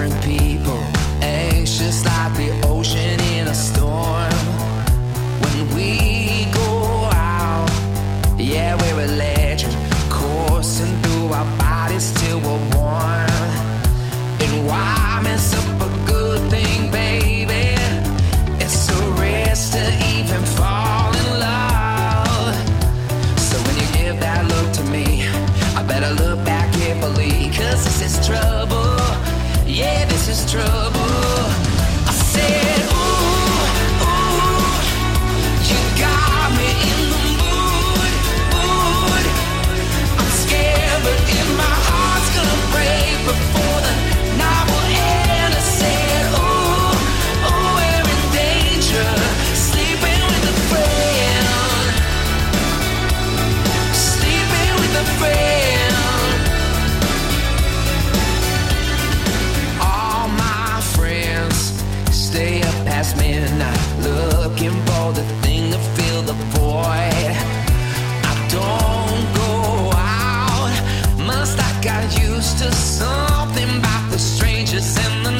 different people, anxious like the ocean in a storm. When we go out, yeah, we're electric, coursing through our bodies till we're warm. And why mess up a good thing, baby? It's a risk to even fall in love. So when you give that look to me, I better look back carefully, 'cause this is trouble. Yeah, this is trouble. I said, ooh, ooh, you got me in the mood, mood. I'm scared, but if my heart's gonna break before the night will end. I said, ooh, ooh, we're in danger, sleeping with a friend, sleeping with a friend. All my friends stay up past midnight, looking for the thing to fill the void. I don't go out, must I got used to something about the strangers and the